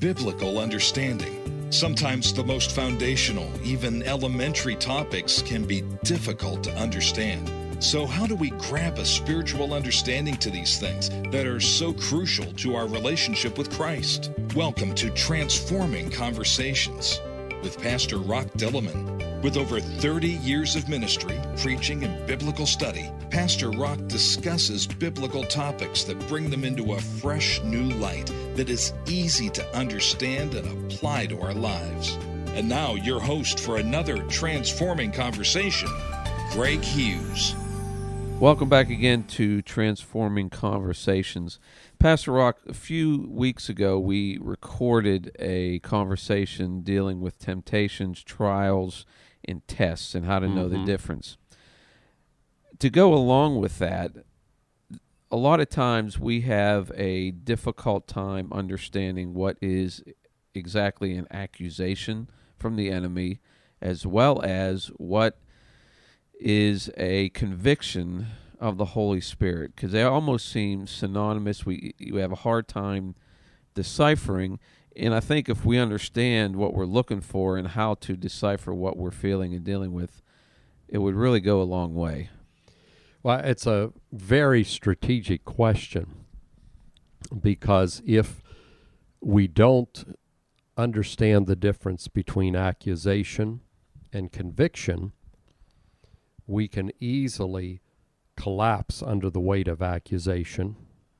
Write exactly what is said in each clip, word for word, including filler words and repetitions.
biblical understanding. Sometimes the most foundational, even elementary topics can be difficult to understand. So how do we grab a spiritual understanding to these things that are so crucial to our relationship with Christ? Welcome to Transforming Conversations with Pastor Rock Dillman. With over thirty years of ministry, preaching, and biblical study, Pastor Rock discusses biblical topics that bring them into a fresh new light that is easy to understand and apply to our lives. And now your host for another Transforming Conversation, Greg Hughes. Welcome back again to Transforming Conversations. Pastor Rock, a few weeks ago we recorded a conversation dealing with temptations, trials, and tests and how to know mm-hmm. the difference. To go along with that, a lot of times we have a difficult time understanding what is exactly an accusation from the enemy, as well as what is a conviction of the Holy Spirit, because they almost seem synonymous. We, we have a hard time deciphering. And I think if we understand what we're looking for and how to decipher what we're feeling and dealing with, it would really go a long way. Well, it's a very strategic question, because if we don't understand the difference between accusation and conviction, we can easily collapse under the weight of accusation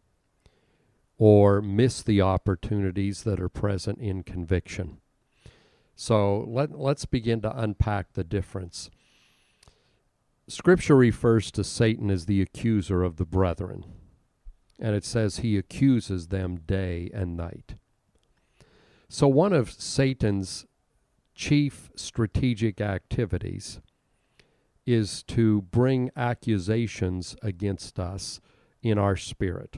or miss the opportunities that are present in conviction. So let, let's begin to unpack the difference. Scripture refers to Satan as the accuser of the brethren, and it says he accuses them day and night. So one of Satan's chief strategic activities is to bring accusations against us in our spirit.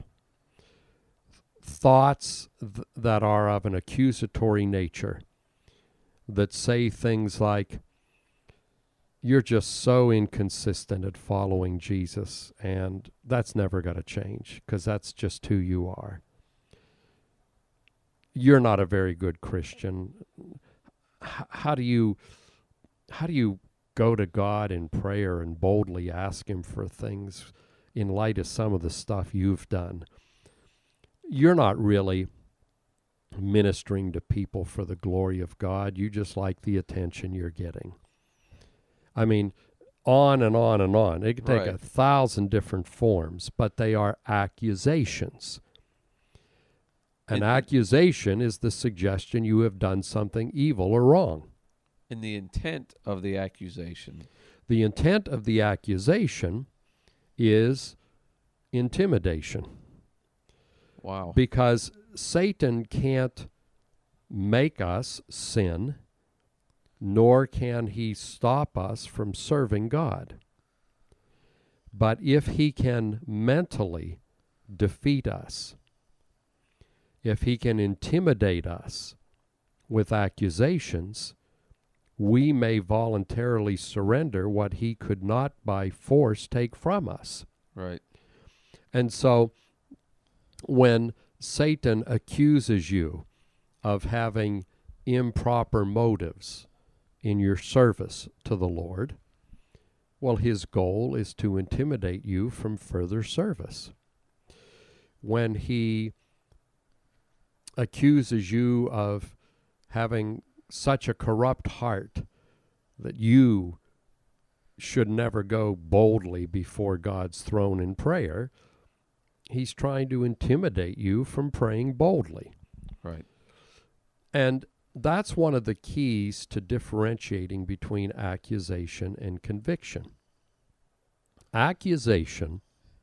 Thoughts th- that are of an accusatory nature, that say things like, you're just so inconsistent at following Jesus, and that's never going to change, because that's just who you are. You're not a very good Christian. H- how do you, how do you go to God in prayer and boldly ask Him for things in light of some of the stuff you've done? You're not really ministering to people for the glory of God. You just like the attention you're getting. I mean, on and on and on. It can take right. a thousand different forms, but they are accusations. An and accusation is the suggestion you have done something evil or wrong. And the intent of the accusation. The intent of the accusation is intimidation. Wow. Because Satan can't make us sin, nor can he stop us from serving God. But if he can mentally defeat us, if he can intimidate us with accusations, we may voluntarily surrender what he could not by force take from us. Right. And so when Satan accuses you of having improper motives in your service to the Lord, well, his goal is to intimidate you from further service. When he accuses you of having such a corrupt heart that you should never go boldly before God's throne in prayer, he's trying to intimidate you from praying boldly. Right. And that's one of the keys to differentiating between accusation and conviction. Accusation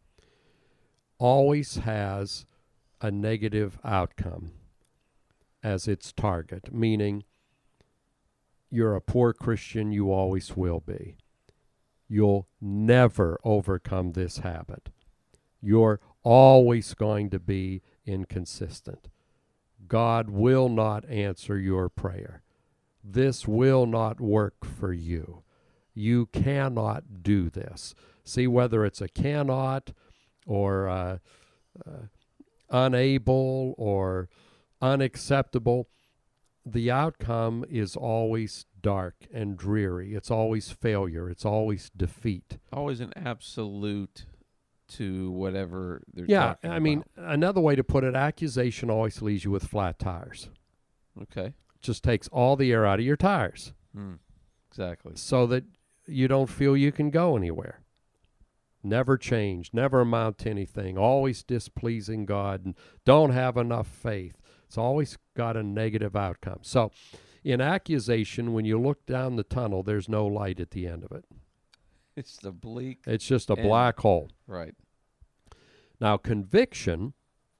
always has a negative outcome as its target, meaning you're a poor Christian, you always will be. You'll never overcome this habit. You're always going to be inconsistent. God will not answer your prayer. This will not work for you. You cannot do this. See, whether it's a cannot or uh, uh, unable or unacceptable, the outcome is always dark and dreary. It's always failure. It's always defeat. Always an absolute to whatever they're Yeah, talking I mean, about. another way to put it, accusation always leaves you with flat tires. Okay. Just takes all the air out of your tires Mm, exactly. so that you don't feel you can go anywhere. Never change, never amount to anything, always displeasing God, and don't have enough faith. It's always got a negative outcome. So in accusation, when you look down the tunnel, there's no light at the end of it. It's the bleak. It's just a end. black hole. Right. Now, conviction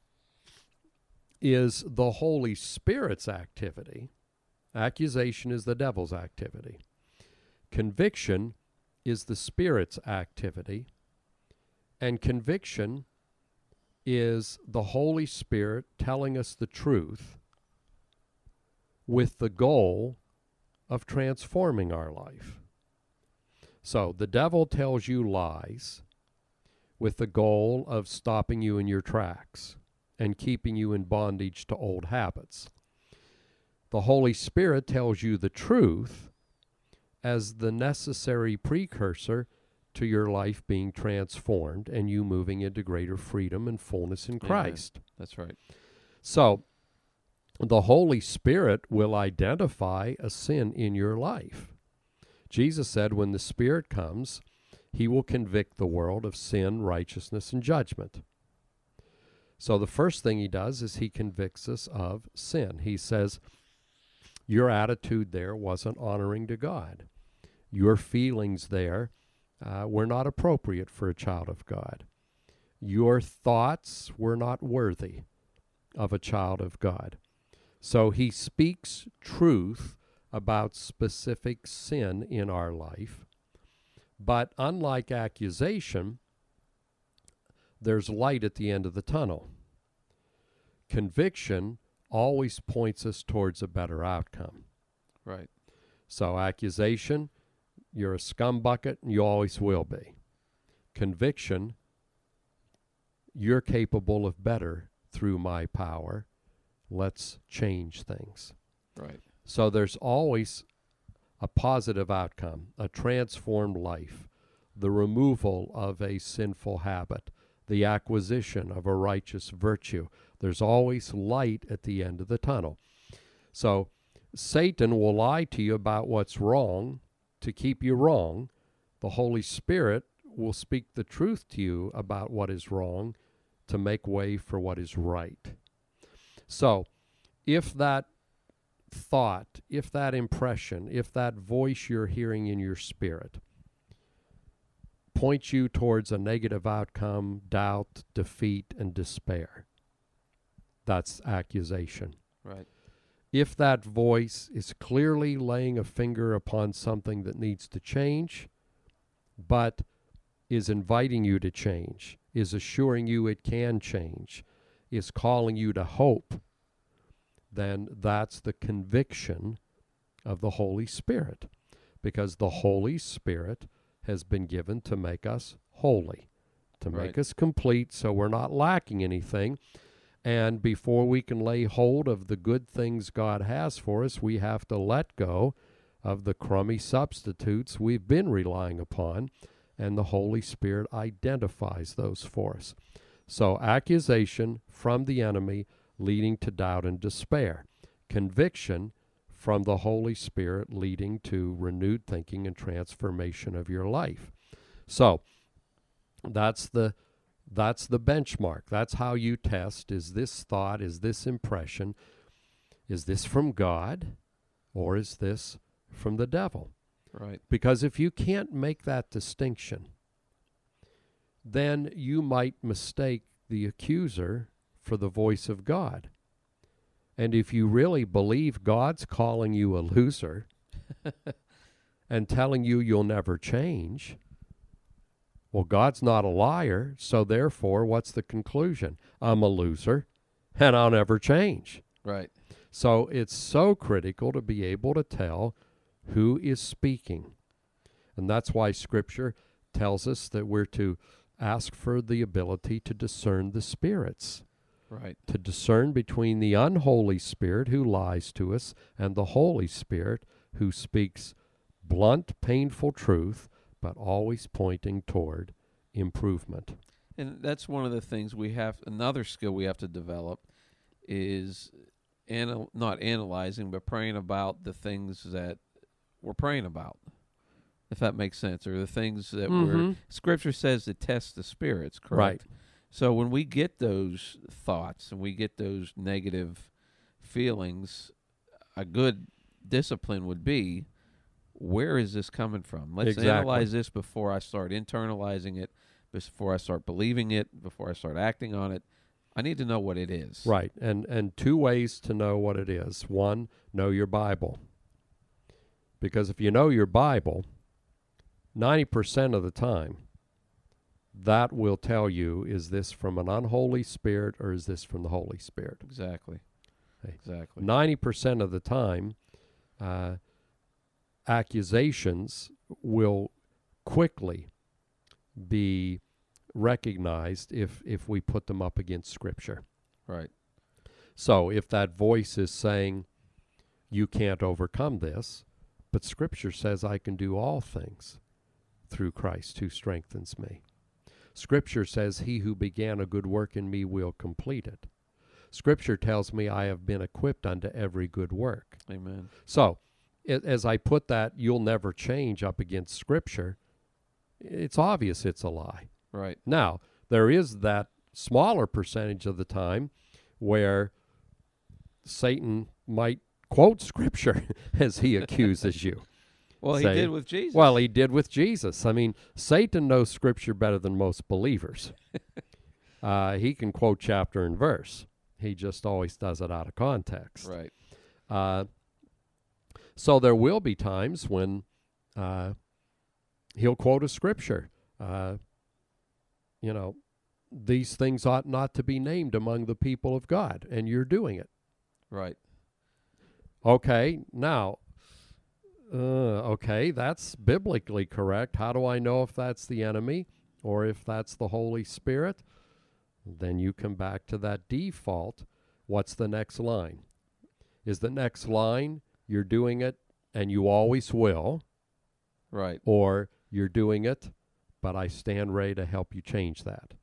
is the Holy Spirit's activity. Accusation is the devil's activity. Conviction is the Spirit's activity. And conviction is the Holy Spirit telling us the truth with the goal of transforming our life. So the devil tells you lies with the goal of stopping you in your tracks and keeping you in bondage to old habits. The Holy Spirit tells you the truth as the necessary precursor to your life being transformed and you moving into greater freedom and fullness in Christ. Amen. That's right. So the Holy Spirit will identify a sin in your life. Jesus said when the Spirit comes, he will convict the world of sin, righteousness, and judgment. So the first thing he does is he convicts us of sin. He says, your attitude there wasn't honoring to God. Your feelings there uh, were not appropriate for a child of God. Your thoughts were not worthy of a child of God. So he speaks truth about specific sin in our life. But unlike accusation, there's light at the end of the tunnel. Conviction always points us towards a better outcome. Right. So accusation, you're a scumbucket, and you always will be. Conviction, you're capable of better through my power. Let's change things. Right. So there's always a positive outcome, a transformed life, the removal of a sinful habit, the acquisition of a righteous virtue. There's always light at the end of the tunnel. So Satan will lie to you about what's wrong to keep you wrong. The Holy Spirit will speak the truth to you about what is wrong to make way for what is right. So if that thought, if that impression, if that voice you're hearing in your spirit points you towards a negative outcome, doubt, defeat, and despair, that's accusation. Right. If that voice is clearly laying a finger upon something that needs to change, but is inviting you to change, is assuring you it can change, is calling you to hope, then that's the conviction of the Holy Spirit, because the Holy Spirit has been given to make us holy, to Right. make us complete so we're not lacking anything. And before we can lay hold of the good things God has for us, we have to let go of the crummy substitutes we've been relying upon, and the Holy Spirit identifies those for us. So accusation from the enemy leading to doubt and despair. Conviction from the Holy Spirit leading to renewed thinking and transformation of your life. So that's the that's the benchmark. That's how you test. Is this thought, is this impression, is this from God, or is this from the devil? Right. Because if you can't make that distinction, then you might mistake the accuser for the voice of God. And if you really believe God's calling you a loser and telling you you'll never change, well, God's not a liar, so therefore, what's the conclusion? I'm a loser, and I'll never change. Right. So it's so critical to be able to tell who is speaking. And that's why Scripture tells us that we're to ask for the ability to discern the spirits. Right. to discern between the unholy spirit who lies to us and the Holy Spirit who speaks blunt, painful truth, but always pointing toward improvement. And that's one of the things we have, another skill we have to develop is anal- not analyzing, but praying about the things that we're praying about, if that makes sense, or the things that we're, Mhm. Scripture says to test the spirits, correct? Right. So when we get those thoughts and we get those negative feelings, a good discipline would be, where is this coming from? Let's Exactly. analyze this before I start internalizing it, before I start believing it, before I start acting on it. I need to know what it is. Right. And and two ways to know what it is. One, know your Bible. Because if you know your Bible, ninety percent of the time, that will tell you, is this from an unholy spirit or is this from the Holy Spirit? Exactly. Okay. Exactly. ninety percent of the time, uh, accusations will quickly be recognized if, if we put them up against Scripture. Right. So if that voice is saying, you can't overcome this, but Scripture says I can do all things through Christ who strengthens me. Scripture says he who began a good work in me will complete it. Scripture tells me I have been equipped unto every good work. Amen. So, a- as I put that, you'll never change up against Scripture, it's obvious it's a lie. Right. Now, there is that smaller percentage of the time where Satan might quote Scripture as he accuses you. Well, Say- he did with Jesus. Well, he did with Jesus. I mean, Satan knows Scripture better than most believers. uh, he can quote chapter and verse. He just always does it out of context. Right. Uh, so there will be times when uh, he'll quote a Scripture. Uh, you know, these things ought not to be named among the people of God, and you're doing it. Right. Okay, now, uh, okay, that's biblically correct. How do I know if that's the enemy or if that's the Holy Spirit? Then you come back to that default. What's the next line? Is the next line, you're doing it and you always will, Right. or you're doing it, but I stand ready to help you change that?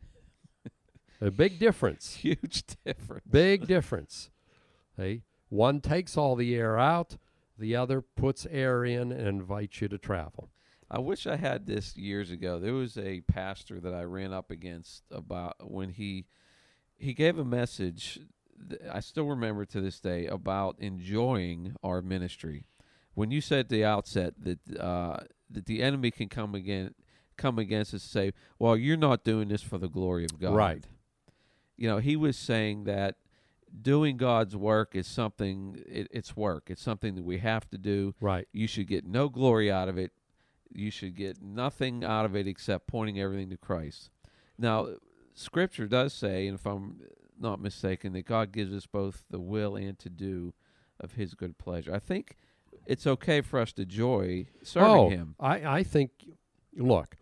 A big difference. Huge difference. Big difference. Hey, one takes all the air out, the other puts air in and invites you to travel. I wish I had this years ago. There was a pastor that I ran up against about when he he gave a message, th- I still remember to this day, about enjoying our ministry. When you said at the outset that uh, that the enemy can come again come against us and say, well, you're not doing this for the glory of God. Right. You know, he was saying that doing God's work is something, it, it's work. It's something that we have to do. Right. You should get no glory out of it. You should get nothing out of it except pointing everything to Christ. Now, Scripture does say, and if I'm not mistaken, that God gives us both the will and to do of His good pleasure. I think it's okay for us to joy serving oh, Him. I, I think, look,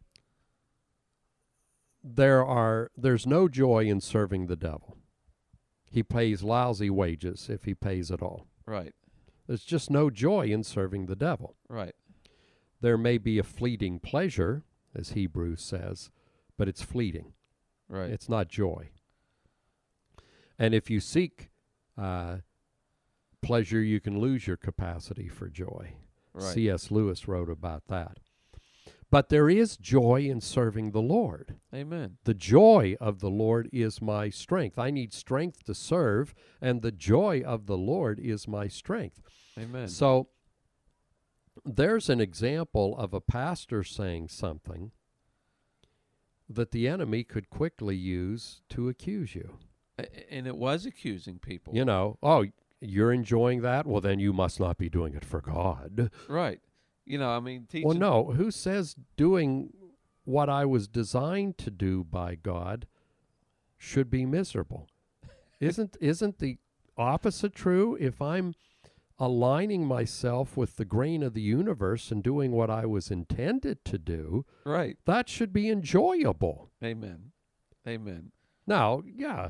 there are there's no joy in serving the devil. He pays lousy wages if he pays at all. Right, There's just no joy in serving the devil. right, There may be a fleeting pleasure, as Hebrews says, but it's fleeting. right. It's not joy. And if you seek uh, pleasure, you can lose your capacity for joy. Right. C S Lewis wrote about that. But there is joy in serving the Lord. Amen. The joy of the Lord is my strength. I need strength to serve, and the joy of the Lord is my strength. Amen. So there's an example of a pastor saying something that the enemy could quickly use to accuse you. A- and it was accusing people. You know, oh, you're enjoying that? Well, then you must not be doing it for God. Right. You know, I mean, teaching. Well, no. Who says doing what I was designed to do by God should be miserable? Isn't isn't the opposite true? If I'm aligning myself with the grain of the universe and doing what I was intended to do, Right. that should be enjoyable. Amen. Amen. Now, yeah,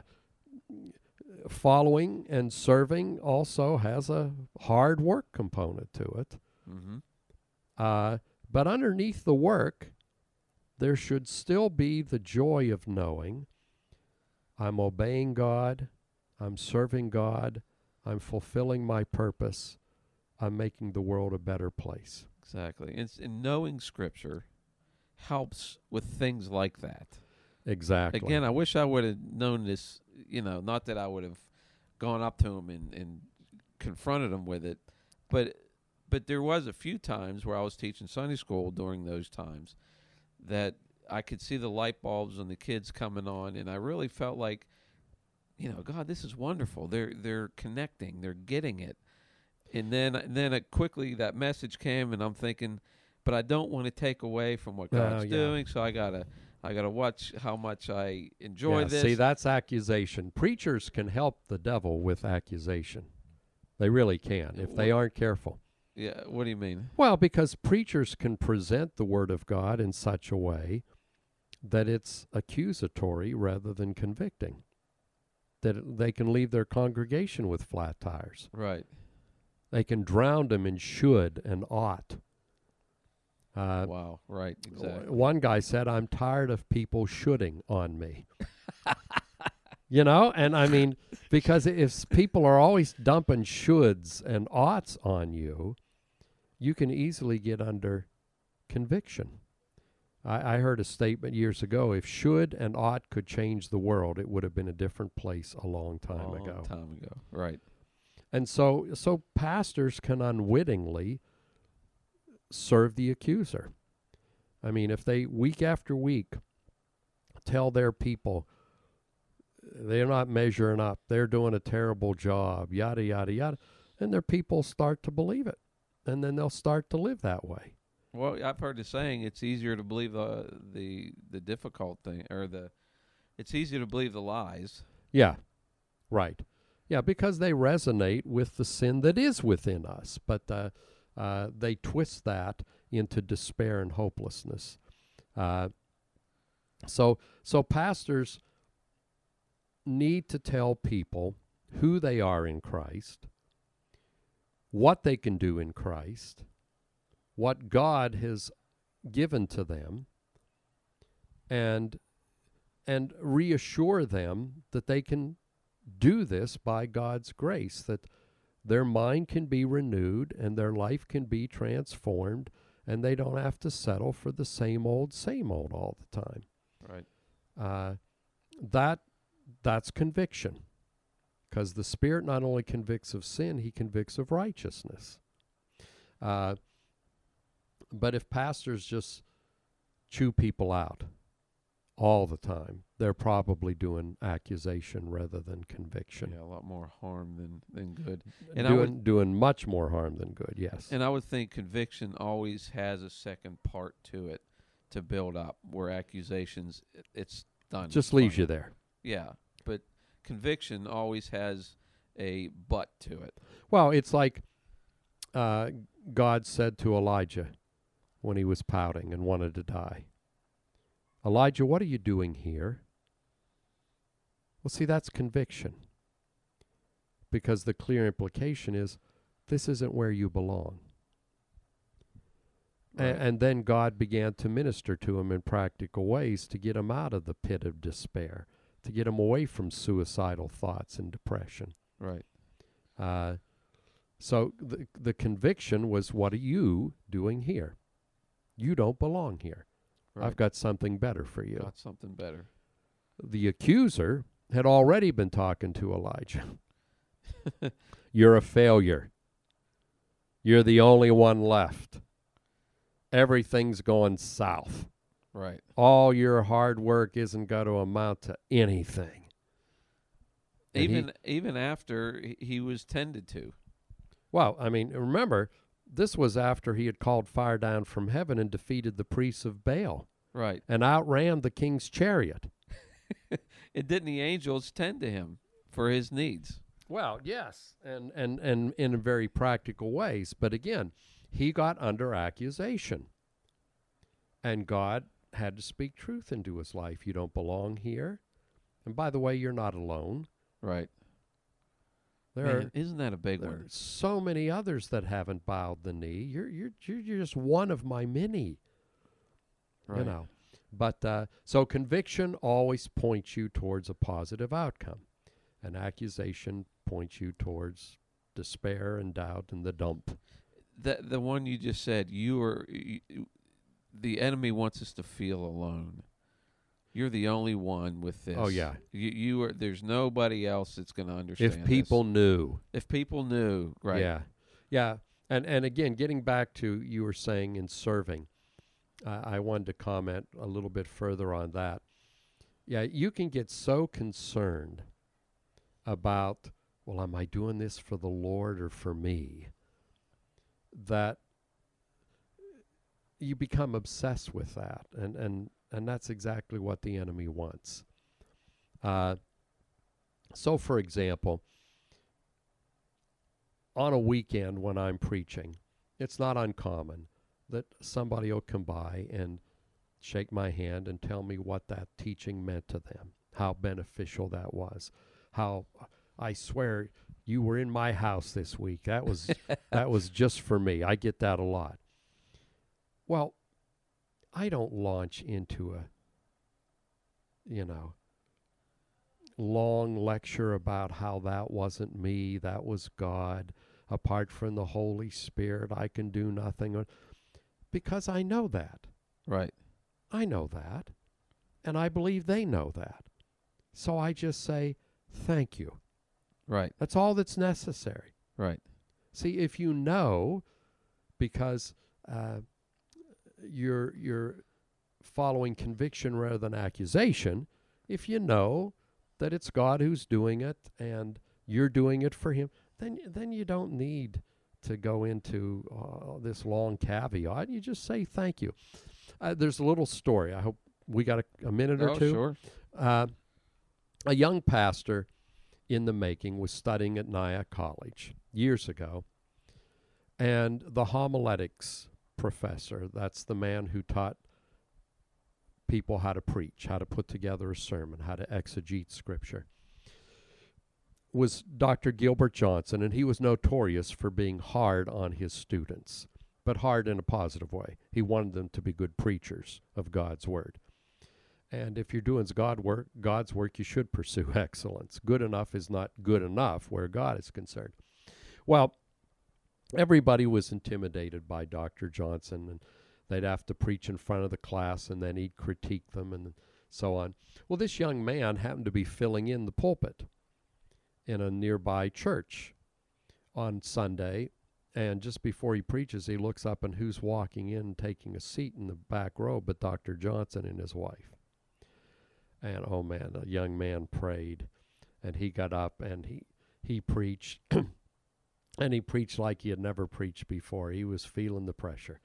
following and serving also has a hard work component to it. Mm-hmm. Uh, but underneath the work, there should still be the joy of knowing I'm obeying God, I'm serving God, I'm fulfilling my purpose, I'm making the world a better place. Exactly. And, and knowing Scripture helps with things like that. Exactly. Again, I wish I would have known this, you know, not that I would have gone up to him and, and confronted him with it, but but there was a few times where I was teaching Sunday school during those times that I could see the light bulbs on the kids coming on, and I really felt like, you know, God, this is wonderful. They're they're connecting, they're getting it. And then and then it quickly that message came, and I'm thinking, but I don't want to take away from what God's Oh, yeah. doing, so I gotta I gotta watch how much I enjoy Yeah, this. see, that's accusation. Preachers can help the devil with accusation. They really can, if they aren't careful. Yeah, what do you mean? Well, because preachers can present the Word of God in such a way that it's accusatory rather than convicting. That they can leave their congregation with flat tires. Right. They can drown them in should and ought. Uh, Wow. Right. Exactly. One guy said, I'm tired of people shoulding on me. You know, and I mean, because if people are always dumping shoulds and oughts on you, you can easily get under conviction. I, I heard a statement years ago, if should and ought could change the world, it would have been a different place a long time Long ago. time ago. Right. And so, so pastors can unwittingly serve the accuser. I mean, if they week after week tell their people they're not measuring up, they're doing a terrible job, yada, yada, yada, and their people start to believe it. And then they'll start to live that way. Well, I've heard the saying, it's easier to believe the the the difficult thing, or the, it's easier to believe the lies. Yeah, right. Yeah, because they resonate with the sin that is within us, but uh, uh, they twist that into despair and hopelessness. Uh, so, so pastors need to tell people who they are in Christ, what they can do in Christ, what God has given to them, and and reassure them that they can do this by God's grace, that their mind can be renewed and their life can be transformed, and they don't have to settle for the same old, same old all the time. Right. Uh, that that's conviction, because the Spirit not only convicts of sin, He convicts of righteousness. Uh, but if pastors just chew people out all the time, they're probably doing accusation rather than conviction. Yeah, a lot more harm than, than good. And doing, I would, doing much more harm than good, yes. and I would think conviction always has a second part to it to build up, where accusations, it, it's done. Just it's leaves fine. you there. Yeah, but conviction always has a but to it. Well, it's like uh, God said to Elijah when he was pouting and wanted to die, Elijah, what are you doing here? Well, see, that's conviction. Because the clear implication is, this isn't where you belong. Right. A- and then God began to minister to him in practical ways to get him out of the pit of despair, to get him away from suicidal thoughts and depression. Right. Uh, so the, the conviction was, what are you doing here? You don't belong here. Right. I've got something better for you. Got something better. The accuser had already been talking to Elijah. You're a failure. You're the only one left. Everything's going south. Right. All your hard work isn't going to amount to anything. And Even even after he, he was tended to. Well, I mean, remember, this was after he had called fire down from heaven and defeated the priests of Baal. Right. And outran the king's chariot. And didn't the angels tend to him for his needs? Well, yes, and, and, and in very practical ways. But again, he got under accusation. And God had to speak truth into his life. You don't belong here. And by the way, you're not alone. Right. There Man, are isn't that a big There one? are so many others that haven't bowed the knee. You're you're you're you're just one of my many. Right. You know. But uh, so conviction always points you towards a positive outcome. An accusation points you towards despair and doubt and the dump. The the one you just said, you are you, the enemy wants us to feel alone. You're the only one with this. Oh, yeah. You you are. There's nobody else that's going to understand. If people this. knew. If people knew, right? Yeah, yeah. And and again, getting back to you were saying in serving, uh, I wanted to comment a little bit further on that. Yeah, you can get so concerned about, well, am I doing this for the Lord or for me, that you become obsessed with that, and and and that's exactly what the enemy wants. Uh, so, for example, on a weekend when I'm preaching, it's not uncommon that somebody will come by and shake my hand and tell me what that teaching meant to them, how beneficial that was, how I swear you were in my house this week. That was that was just for me. I get that a lot. Well, I don't launch into a, you know, long lecture about how that wasn't me, that was God. Apart from the Holy Spirit, I can do nothing. Because I know that. Right. I know that. And I believe they know that. So I just say, thank you. Right. That's all that's necessary. Right. See, if you know, because uh, you're you're following conviction rather than accusation, if you know that it's God who's doing it and you're doing it for him, then then you don't need to go into uh, this long caveat. You just say thank you. Uh, there's a little story. I hope we got a, a minute or Oh, two. sure. Uh, a young pastor in the making was studying at Nyack College years ago, and the homiletics professor, that's the man who taught people how to preach, how to put together a sermon, how to exegete Scripture, was Doctor Gilbert Johnson, and he was notorious for being hard on his students, but hard in a positive way. He wanted them to be good preachers of God's Word. And if you're doing God work, God's work, you should pursue excellence. Good enough is not good enough where God is concerned. Well, everybody was intimidated by Doctor Johnson, and they'd have to preach in front of the class, and then he'd critique them and so on. Well, this young man happened to be filling in the pulpit in a nearby church on Sunday, and just before he preaches, he looks up, and who's walking in and taking a seat in the back row but Doctor Johnson and his wife. And, oh, man, the young man prayed, and he got up, and he, he preached, and he preached like he had never preached before. He was feeling the pressure.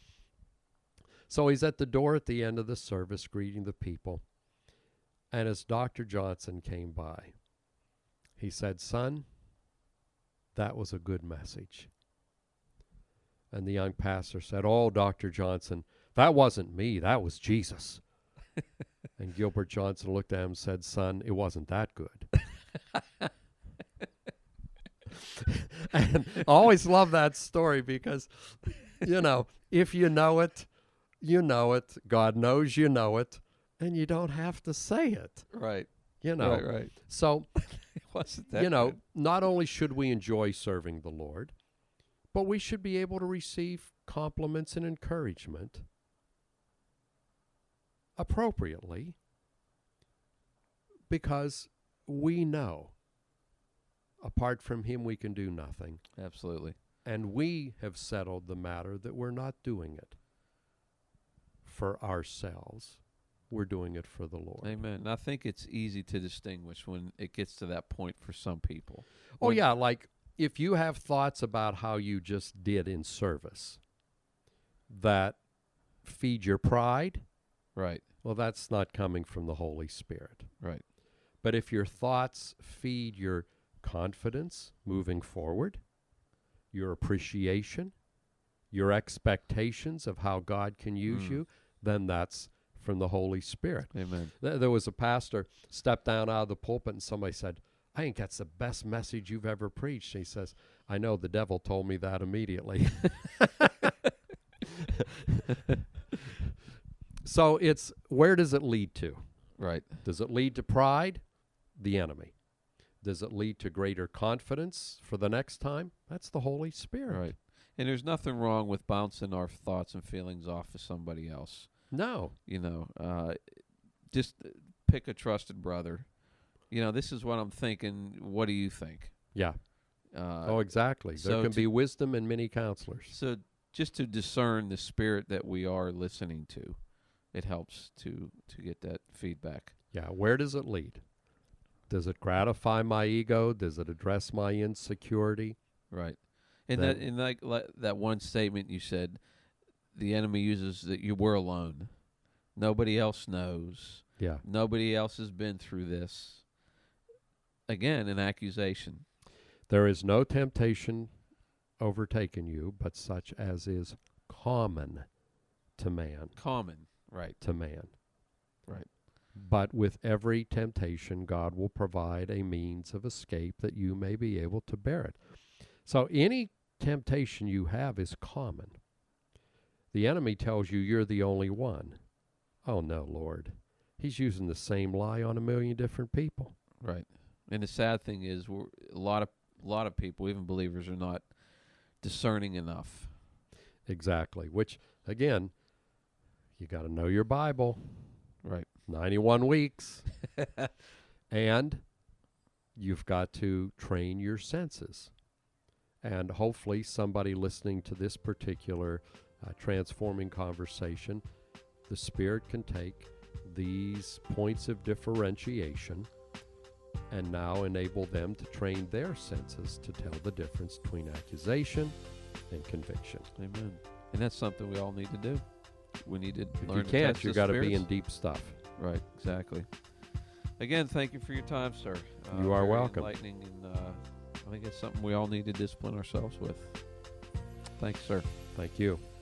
So he's at the door at the end of the service greeting the people, and as Doctor Johnson came by, he said, "Son, that was a good message." And the young pastor said, "Oh, Doctor Johnson, that wasn't me, that was Jesus." And Gilbert Johnson looked at him and said, "Son, it wasn't that good." And I always love that story because, you know, if you know it, you know it. God knows you know it, and you don't have to say it. Right. You know. Right, right. So, It wasn't that you know, good. not only should we enjoy serving the Lord, but we should be able to receive compliments and encouragement appropriately, because we know apart from him we can do nothing, Absolutely. and we have settled the matter that we're not doing it for ourselves, we're doing it for the Lord. Amen. And I think it's easy to distinguish when it gets to that point for some people. Oh When- yeah, like if you have thoughts about how you just did in service that feed your pride, Right. well, that's not coming from the Holy Spirit. Right. But if your thoughts feed your confidence moving forward, your appreciation, your expectations of how God can use Mm. you, then that's from the Holy Spirit. Amen. Th- There was a pastor stepped down out of the pulpit, and somebody said, I think that's the best message you've ever preached. He says, I know, the devil told me that immediately. So it's, where does it lead to? Right. Does it lead to pride? The enemy. Does it lead to greater confidence for the next time? That's the Holy Spirit. Right. And there's nothing wrong with bouncing our thoughts and feelings off of somebody else. No. You know, uh, just pick a trusted brother. You know, this is what I'm thinking. What do you think? Yeah. Uh, oh, exactly. so There can to- be wisdom in many counselors. So just to discern the spirit that we are listening to, it helps to, to get that feedback. Yeah. Where does it lead? Does it gratify my ego? Does it address my insecurity? Right. And Then- that in like le- that one statement you said, the enemy uses that you were alone. Nobody else knows. Yeah. Nobody else has been through this. Again, an accusation. There is no temptation overtaken you, but such as is common to man, Common. Right. to man. Right. But with every temptation, God will provide a means of escape that you may be able to bear it. So any temptation you have is common. The enemy tells you you're the only one. Oh, no, Lord. He's using the same lie on a million different people. Right. And the sad thing is, we're, a lot of a lot of people, even believers, are not discerning enough. Exactly. Which, again, you got to know your Bible. Right. ninety-one weeks. And you've got to train your senses. And hopefully somebody listening to this particular uh, transforming conversation, the Spirit can take these points of differentiation and now enable them to train their senses to tell the difference between accusation and conviction. Amen. And that's something we all need to do. We need to If learn you to can't, test you the got to be spirits. in deep stuff. Right, exactly. Again, thank you for your time, sir. Uh, You are very welcome. Enlightening, and uh, I think it's something we all need to discipline ourselves with. Thanks, sir. Thank you.